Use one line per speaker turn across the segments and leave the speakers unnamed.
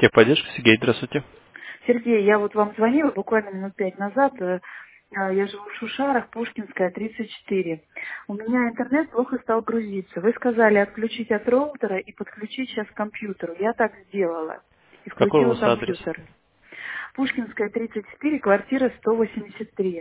Техподдержка, Сергей, здравствуйте.
Сергей, я вот вам звонила буквально минут 5 назад. Я живу в Шушарах, Пушкинская, 34. У меня интернет плохо стал грузиться. Вы сказали отключить от роутера и подключить сейчас к компьютеру. Я так сделала. И
Какой у
включила
вас адрес?
компьютер. Пушкинская, 34, квартира 183.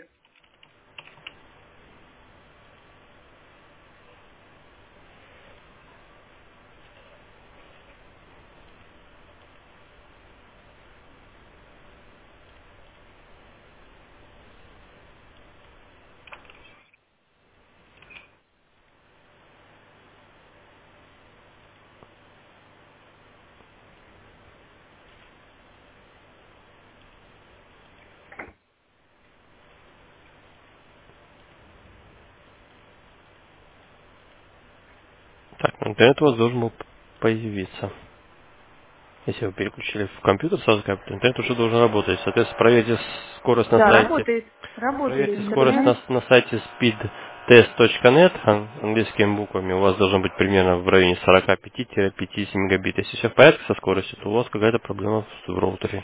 Так, интернет у вас должен был появиться. Если вы переключили в компьютер, сразу как интернет уже должен работать. Соответственно, проверьте скорость на
Да,
сайте.
работает
Проверьте скорость
интернет.
на сайте speedtest.net английскими буквами. У вас должно быть примерно в районе 45-50 мегабит. Если все в порядке со скоростью, то у вас какая-то проблема в роутере.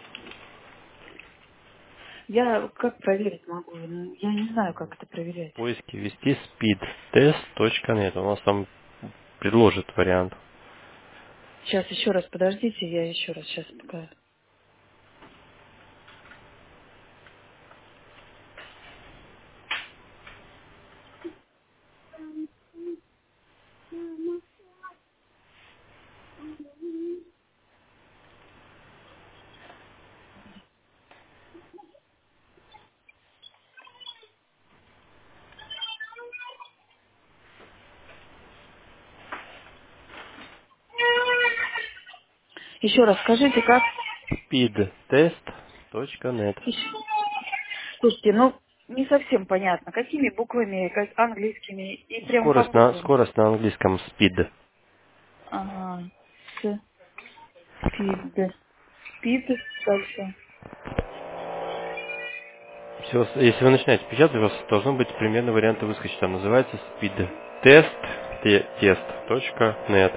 Я как проверить могу? Ну, я не знаю, как это проверять.
Поиски ввести speedtest.net. Он у вас там предложит вариант.
Сейчас еще раз, подождите, я еще раз сейчас пока. Еще раз скажите, как?
speedtest.net.
Слушайте, ну не совсем понятно, какими буквами, как английскими и прям по буквам.
Скорость на английском speed.
Ага, спид, спид, дальше.
Всё, если вы начинаете печатать, у вас должны быть примерно варианты выскочить. Там называется speedtest.net.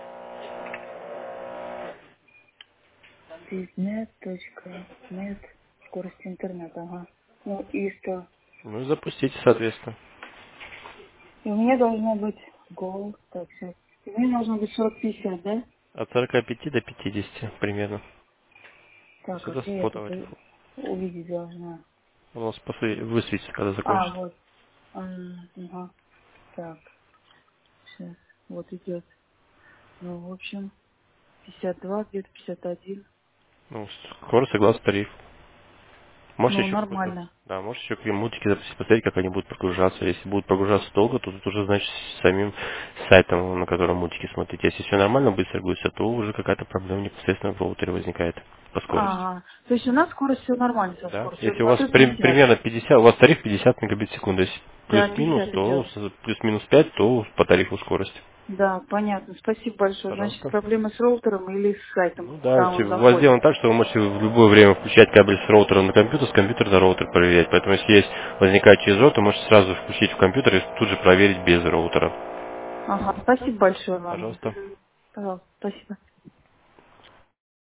Speednet.net, скорость интернета, ага. Ну и что?
Ну и запустите, соответственно.
И у меня должно быть гол, так, сейчас. И у меня должно быть 40-50, да?
От 45 до 50 примерно.
Так, а
Это
где я это
спотовый.
увидеть должна?
Он у вас высветится, когда
А,
закончится.
вот. Ага, так, сейчас. Вот идет. Ну, в общем, 52, где-то 51.
Ну, скорость согласно тарифу. Можете
Ну,
еще какой-то,
нормально.
да, можете еще какие мультики запустить, посмотреть, как они будут прогружаться. Если будут прогружаться долго, то тут уже, значит, с самим сайтом, на котором мультики смотрите. Если все нормально, быстро грузится, то уже какая-то проблема непосредственно в роутере возникает по скорости.
Ага. То есть у нас скорость все нормально со
Да.
скоростью.
Если у вас
Смотрю 50.
примерно 50, у вас тариф 50 мегабит в секунду. Если
Да, не
плюс-минус,
50
то
идет.
плюс-минус 5, то по тарифу скорость.
Да, понятно. Спасибо большое. Значит,
Пожалуйста.
проблема с роутером или с сайтом,
Ну да,
куда он
у вас
заходит.
сделано так, что вы можете в любое время включать кабель с роутера на компьютер, с компьютера на роутер проверять. Поэтому если есть возникает через роутер, можете сразу включить в компьютер и тут же проверить без роутера.
Ага, спасибо большое вам.
Пожалуйста.
Пожалуйста, спасибо.